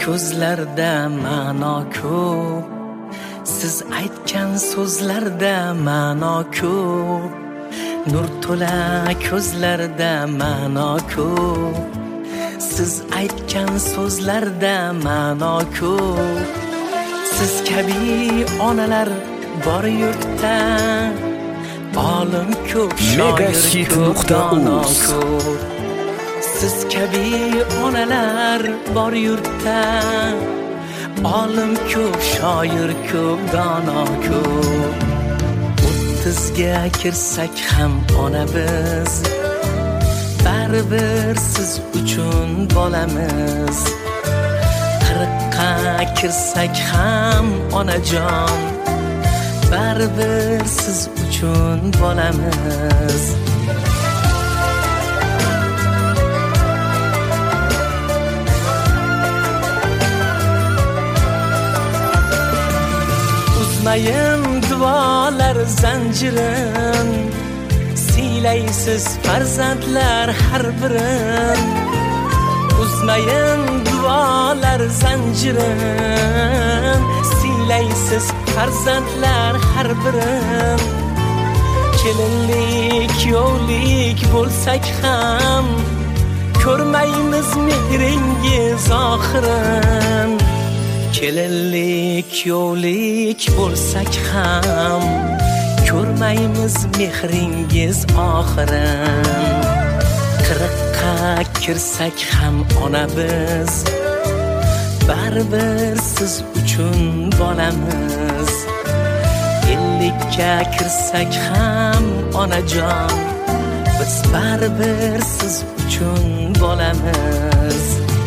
ko'zlarda ma'no ko'p, siz aytgan so'zlarda ma'no ko'p. Nur to'la ko'zlarda ma'no ko'p, siz aytgan so'zlarda ma'no ko'p. Siz kabi onalar bor yurtda, olim ko'p, shoir ko'p, dono ko'p. Siz kabi onalar bor yurtda, olim ko'p, shoir ko'p, dono ko'p. 30ga kirsak ham ona biz, baribir siz uchun bolamiz. 40ga kirsak ham onajon, baribir siz uchun bolamiz. Uzmayın dualar zanjirin, siylaysiz farzandlar har birin. Uzmayın dualar zanjirin, siylaysiz farzandlar har birin. Kelinlik, kuyovlik bo'lsak ham, ko'rmaymiz mehringiz oxirin. Kelinlik, kuyovlik bo'lsak ham, ko'rmaymiz mehringiz oxirin. 40ga kirsak ham ona biz, baribir siz uchun bolamiz. 50ga kirsak ham onajon, biz baribir siz uchun bolamiz.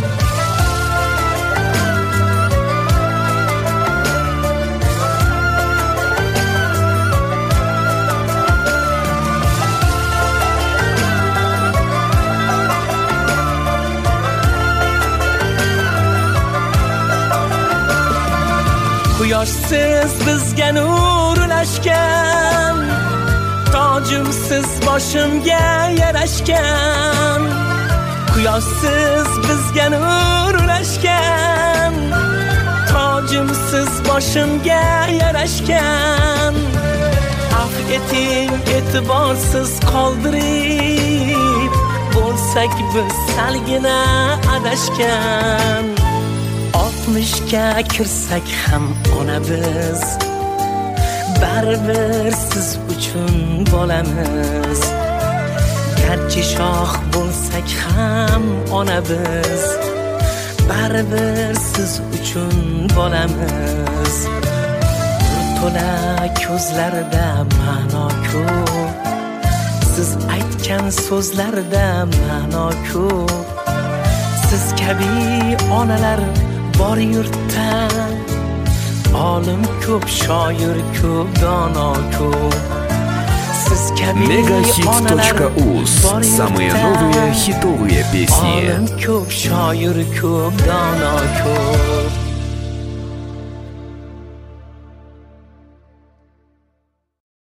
Quyoshsiz bizga nur ulashgan, tojimsiz boshimga yarashgan. Quyoshsiz bizga nur ulashgan, tojimsiz boshimga yarashgan. Af eting e'tiborsiz qoldirib, bo'lsak biz salgina adashgan. 60ga kirsak ham ona biz, baribir siz uchun bolamiz. Garchi shoh bo'lsak ham ona biz, baribir siz uchun bolamiz. To'la ko'zlarda ma'no ko'p, siz aytgan so'zlarda ma'no ko'p. Siz kabi onalar bor yurtda, olim ko'p, shoir ko'p, dono ko'p. Siz kabi onalar bor yurtda, самые новые хитовые песни. Olim ko'p, shoir ko'p, dono ko'p.